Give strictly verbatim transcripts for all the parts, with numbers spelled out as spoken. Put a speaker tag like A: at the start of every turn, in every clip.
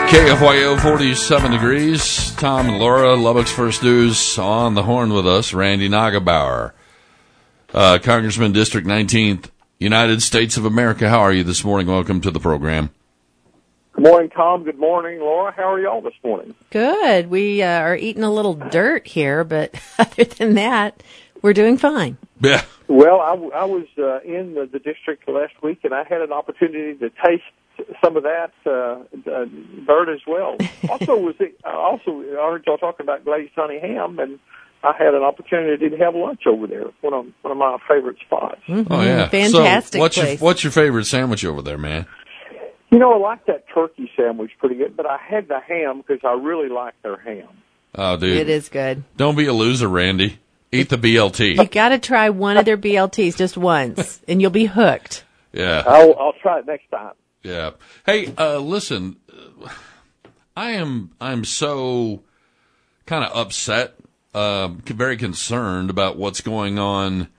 A: K F Y O, forty-seven degrees. Tom and Laura, Lubbock's First News, on the horn with us. Randy Nagelbauer, uh, Congressman, District nineteenth, United States of America. How are you this morning? Welcome to the program.
B: Good morning, Tom. Good morning, Laura. How are y'all this morning?
C: Good. We uh, are eating a little dirt here, but other than that, we're doing fine.
A: Yeah.
B: Well, I, w- I was uh, in the, the district last week, and I had an opportunity to taste some of that uh, uh, bird as well. Also, was it, uh, also I heard y'all talking about glazed honey ham, and I had an opportunity to have lunch over there. One of one of my favorite spots.
C: Mm-hmm.
A: Oh yeah,
C: Fantastic
A: so what's
C: place.
A: your what's your favorite sandwich over there, man?
B: You know, I like that turkey sandwich pretty good, but I had the ham because I really like their ham.
A: Oh, dude,
C: It is good.
A: Don't be a loser, Randy. Eat the B L T.
C: You got to try one of their B L Ts just once, and you'll be hooked.
A: Yeah.
B: I'll, I'll try it next time.
A: Yeah. Hey, uh, listen, I am I'm so kind of upset, uh, very concerned about what's going on,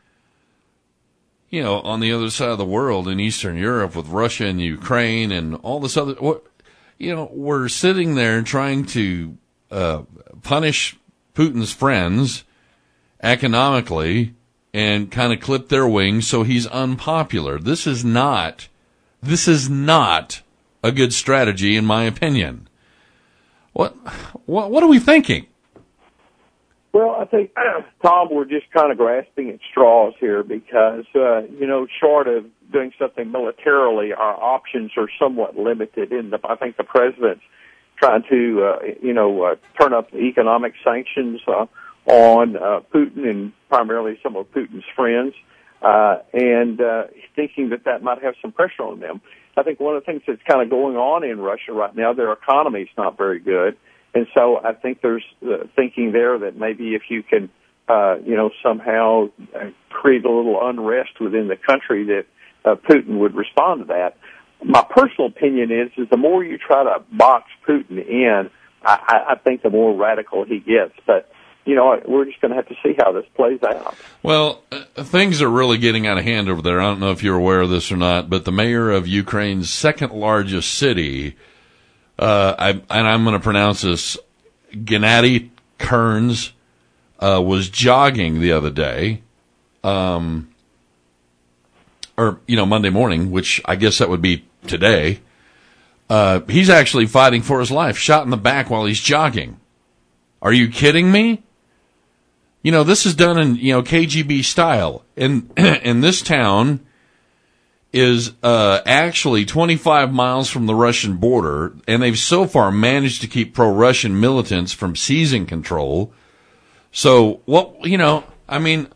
A: you know, on the other side of the world in Eastern Europe with Russia and Ukraine and all this other. What, you know, we're sitting there trying to uh, punish Putin's friends economically and kind of clip their wings so he's unpopular. This is not. This is not a good strategy, in my opinion. What, what, what are we thinking?
B: Well, I think, Tom, we're just kind of grasping at straws here because, uh, you know, short of doing something militarily, our options are somewhat limited. And I think the president's trying to, uh, you know, uh, turn up the economic sanctions uh, on uh, Putin and primarily some of Putin's friends. Uh, and uh, thinking that that might have some pressure on them. I think one of the things that's kind of going on in Russia right now, their economy is not very good. And so I think there's uh, thinking there that maybe if you can, uh, you know, somehow create a little unrest within the country that uh, Putin would respond to that. My personal opinion is, is the more you try to box Putin in, I, I think the more radical he gets. But you know, we're just going to have to see how this plays out.
A: Well, uh, things are really getting out of hand over there. I don't know if you're aware of this or not, but the mayor of Ukraine's second largest city, uh, I, and I'm going to pronounce this, Gennady Kearns, uh, was jogging the other day, um, or, you know, Monday morning, which I guess that would be today. Uh, he's actually fighting for his life, shot in the back while he's jogging. Are you kidding me? You know, this is done in, you know, K G B style. And, and this town is uh, actually twenty-five miles from the Russian border, and they've so far managed to keep pro-Russian militants from seizing control. So, what, you know, I mean,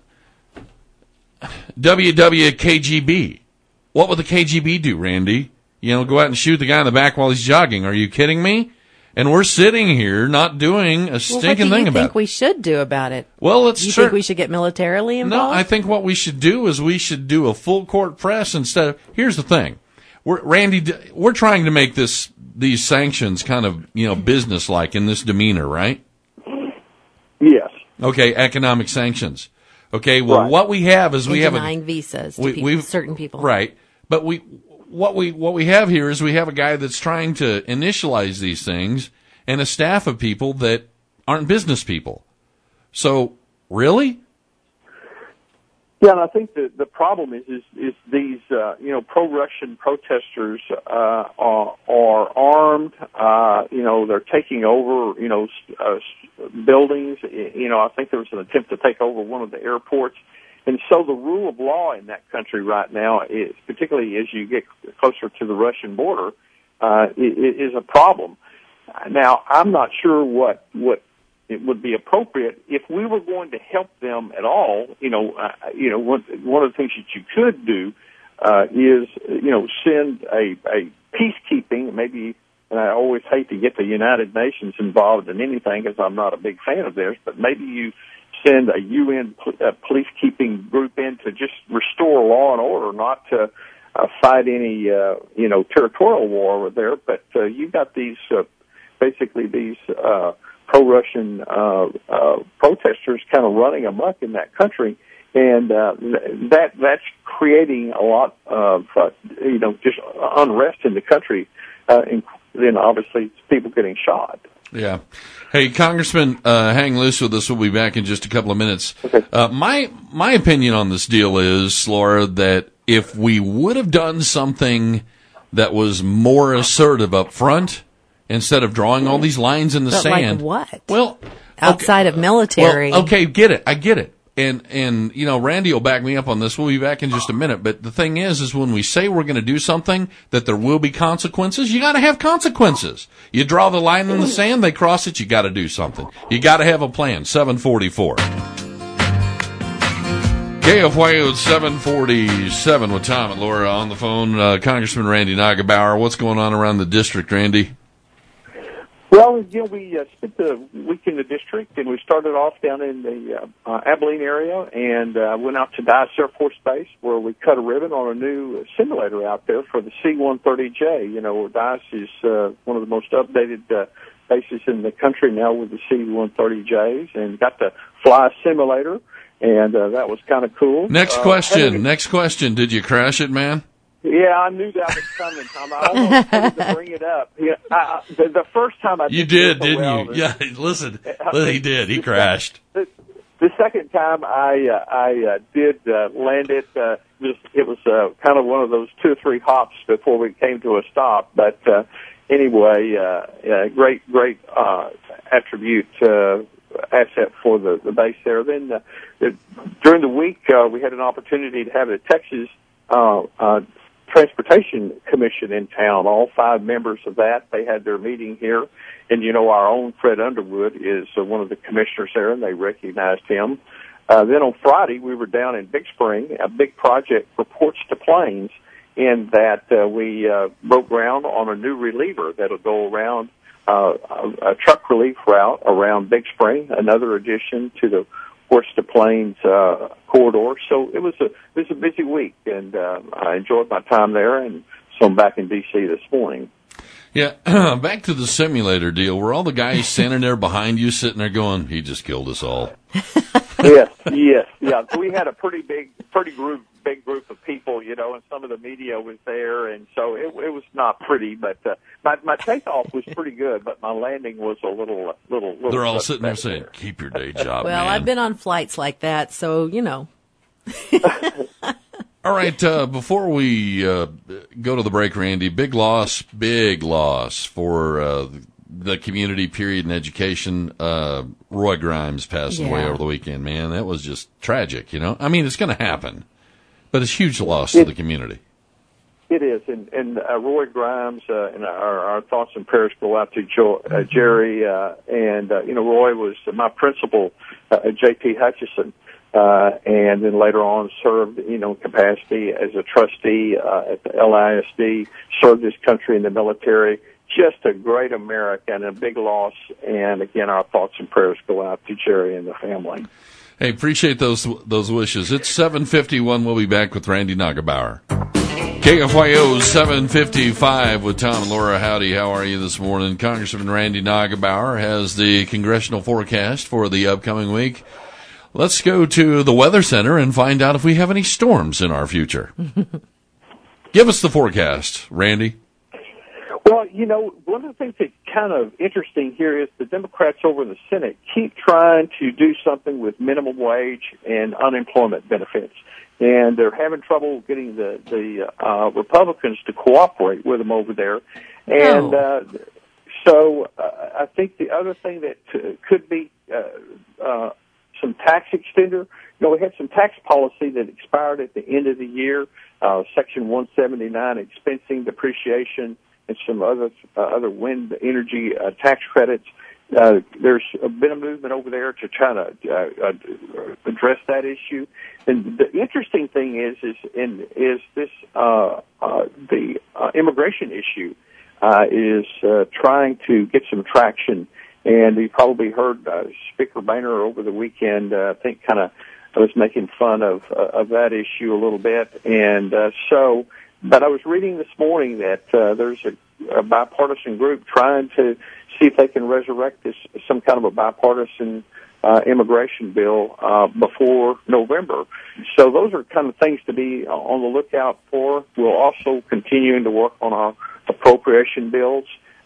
A: W W K G B. What would the K G B do, Randy? You know, go out and shoot the guy in the back while he's jogging. Are you kidding me? And we're sitting here not doing a stinking
C: well, what do you
A: thing about it.
C: think we should do about it?
A: Well, let's.
C: You
A: tur-
C: think we should get militarily involved?
A: No, I think what we should do is we should do a full court press instead of. Here's the thing, we're, Randy, we're trying to make this these sanctions kind of you know business like in this demeanor, right?
B: Yes.
A: Okay, economic sanctions. Okay, well,
B: right.
A: what we have is
C: and
A: we have
C: denying
A: a,
C: visas to
A: we,
C: people,
A: we've,
C: certain people,
A: right? But we what we what we have here is we have a guy that's trying to initialize these things. And a staff of people that aren't business people. So, really?
B: Yeah, and I think the the problem is is, is these uh, you know pro-Russian protesters uh, are, are armed. Uh, you know they're taking over you know uh, buildings. You know I think there was an attempt to take over one of the airports, and so the rule of law in that country right now is, particularly as you get closer to the Russian border, uh, is a problem. Now, I'm not sure what, what it would be appropriate if we were going to help them at all. You know, uh, you know, one, one of the things that you could do uh, is, you know, send a, a peacekeeping, maybe, and I always hate to get the United Nations involved in anything because I'm not a big fan of theirs, but maybe you send a U N pol- uh, policekeeping group in to just restore law and order, not to uh, fight any, uh, you know, territorial war over there. But uh, you got these, uh, basically these uh, pro-Russian uh, uh, protesters kind of running amok in that country. And uh, that that's creating a lot of, uh, you know, just unrest in the country, uh, in, then obviously it's people getting shot.
A: Yeah. Hey, Congressman, uh, hang loose with us. We'll be back in just a couple of minutes.
B: Okay.
A: Uh, my my opinion on this deal is, Laura, that if we would have done something that was more assertive up front, instead of drawing all these lines in the
C: But
A: sand.
C: like what?
A: Well,
C: outside
A: okay,
C: of military.
A: Well, okay, get it. I get it. And, and, you know, Randy will back me up on this. We'll be back in just a minute. But the thing is, is when we say we're going to do something, that there will be consequences, you got to have consequences. You draw the line in the sand, they cross it, you got to do something. You got to have a plan. seven forty-four. K F Y O seven forty-seven with Tom and Laura on the phone. Uh, Congressman Randy Neugebauer, what's going on around the district, Randy?
B: Well, you know, we uh, spent the week in the district, and we started off down in the uh, uh, Abilene area, and uh, went out to Dice Air Force Base, where we cut a ribbon on a new simulator out there for the C one thirty J. You know, Dice is uh, one of the most updated uh, bases in the country now with the C one thirty Js, and got to fly a simulator, and uh, that was kind of cool.
A: Next
B: uh,
A: question.
B: Hey,
A: next question. Did you crash it, man?
B: Yeah, I knew that was coming, Tom. I almost wanted to bring it up. Yeah, I, the, the first time I
A: You
B: did,
A: did, didn't
B: well,
A: you? Yeah, listen, he did. He crashed.
B: The, the second time I uh, I uh, did uh, land it, uh, just, it was uh, kind of one of those two or three hops before we came to a stop. But uh, anyway, uh, yeah, great, great uh, attribute, uh, asset for the, the base there. Then uh, the, during the week, uh, we had an opportunity to have the Texas uh, uh, Transportation Commission in town, all five members of that. They had their meeting here, and you know our own Fred Underwood is uh, one of the commissioners there, and they recognized him. Uh, then on Friday, we were down in Big Spring, a big project for Ports to Plains, in that uh, we uh, broke ground on a new reliever that'll go around uh, a, a truck relief route around Big Spring, another addition to the Ports to Plains uh, corridor. So it was a it was a busy week, and uh, I enjoyed my time there. And so I'm back in D C this morning.
A: Yeah, back to the simulator deal. Were all the guys standing there behind you, sitting there going, "He just killed us all"?
B: Yes, yes, yeah. So we had a pretty big, pretty group, big group of people, you know, and some of the media was there, and so it, it was not pretty. But uh, my my takeoff was pretty good, but my landing was a little, little. little
A: They're all sitting there saying, "Keep your day job."
C: Well,
A: man.
C: I've been on flights like that, so you know.
A: All right, uh, before we uh, go to the break, Randy, big loss, big loss for uh, the community, period, and education. Uh, Roy Grimes passed
C: Yeah.
A: away over the weekend, man. That was just tragic, you know? I mean, it's going to happen, but it's a huge loss to the community.
B: It is, and, and uh, Roy Grimes, uh, and our, our thoughts and prayers go out to Joe, uh, Jerry, uh, and, uh, you know, Roy was my principal, uh, J P Hutchison. Uh, and then later on served, you know, capacity as a trustee, uh, at the L I S D, served his country in the military. Just a great American, a big loss. And again, our thoughts and prayers go out to Jerry and the family.
A: Hey, appreciate those those wishes. It's seven fifty-one. We'll be back with Randy Neugebauer. K F Y O seven fifty-five with Tom and Laura. Howdy, how are you this morning? Congressman Randy Neugebauer has the congressional forecast for the upcoming week. Let's go to the Weather Center and find out if we have any storms in our future. Give us the forecast, Randy.
B: Well, you know, one of the things that's kind of interesting here is the Democrats over in the Senate keep trying to do something with minimum wage and unemployment benefits. And they're having trouble getting the, the uh, Republicans to cooperate with them over there. And uh, so uh, I think the other thing that uh, could be uh, uh, some tax extender. You know, we had some tax policy that expired at the end of the year, uh, Section one seventy-nine, expensing, depreciation, and some other uh, other wind energy uh, tax credits. Uh, there's been a movement over there to try to uh, uh, address that issue. And the interesting thing is, is in is this uh, uh, the uh, immigration issue uh, is uh, trying to get some traction. And you probably heard uh, Speaker Boehner over the weekend, uh, I think, kind of was making fun of uh, of that issue a little bit. And uh, so, but I was reading this morning that uh, there's a, a bipartisan group trying to see if they can resurrect this some kind of a bipartisan uh, immigration bill uh, before November. So those are kind of things to be on the lookout for. We're also continuing to work on our appropriation bills.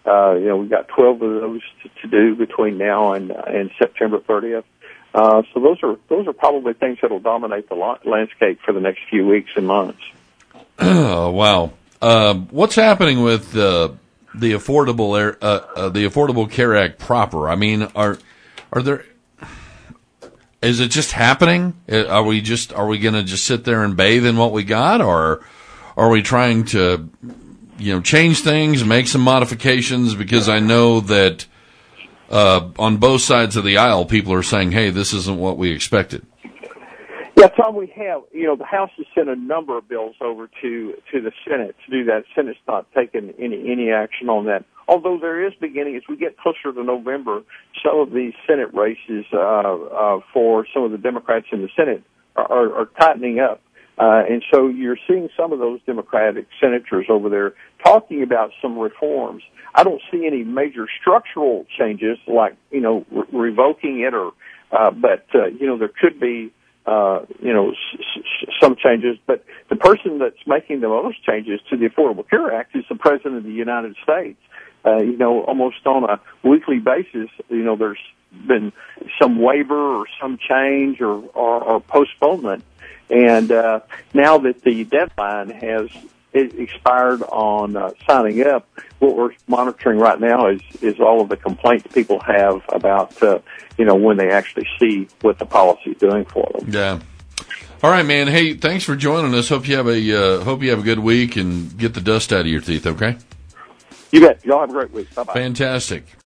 B: Uh, you know, we've got twelve of those to, to do between now and uh, and September thirtieth. Uh, so those are those are probably things that will dominate the la- landscape for the next few weeks and months.
A: Oh, wow. Uh, what's happening with uh, the affordable air, uh, uh, the Affordable Care Act proper? I mean, are are there? Is it just happening? Are we just are we going to just sit there and bathe in what we got, or are we trying to, you know, change things, make some modifications? Because I know that uh, on both sides of the aisle, people are saying, "Hey, this isn't what we expected."
B: Yeah, Tom, we have, you know, the House has sent a number of bills over to, to the Senate to do that. The Senate's not taken any, any action on that. Although there is beginning, as we get closer to November, some of these Senate races, uh, uh, for some of the Democrats in the Senate are, are, are tightening up. Uh, and so you're seeing some of those Democratic senators over there talking about some reforms. I don't see any major structural changes like, you know, re- revoking it or, uh, but, uh, you know, there could be, Uh, you know, s- s- some changes, but the person that's making the most changes to the Affordable Care Act is the President of the United States. Uh, you know, almost on a weekly basis, you know, there's been some waiver or some change or, or, or postponement. And uh, now that the deadline has expired on uh, signing up, what we're monitoring right now is, is all of the complaints people have about, uh, you know, when they actually see what the policy is doing for them.
A: Yeah. All right, man. Hey, thanks for joining us. Hope you have a uh, hope you have a good week and get the dust out of your teeth. Okay.
B: You bet. Y'all have a great week. Bye bye.
A: Fantastic.